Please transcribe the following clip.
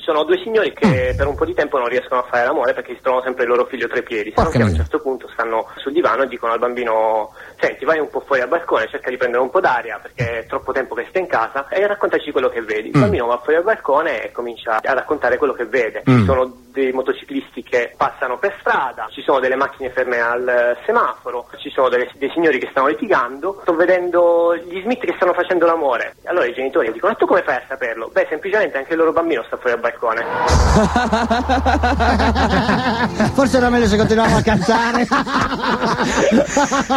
sono due signori che per un po' di tempo non riescono a fare l'amore perché si trovano sempre il loro figlio tra i piedi, se non che a un certo punto stanno sul divano e dicono al bambino: senti, vai un po' fuori al balcone, cerca di prendere un po' d'aria perché è troppo tempo che stai in casa e raccontaci quello che vedi. Il bambino va fuori al balcone e comincia a raccontare quello che vede. Ci sono dei motociclisti che passano per strada, ci sono delle macchine ferme al semaforo, ci sono dei signori che stanno litigando, sto vedendo gli Smith che stanno facendo l'amore. Allora i genitori dicono: e tu come fai a saperlo? Beh, semplicemente anche il loro bambino sta fuori al balcone. Forse era meglio se continuavamo a cantare.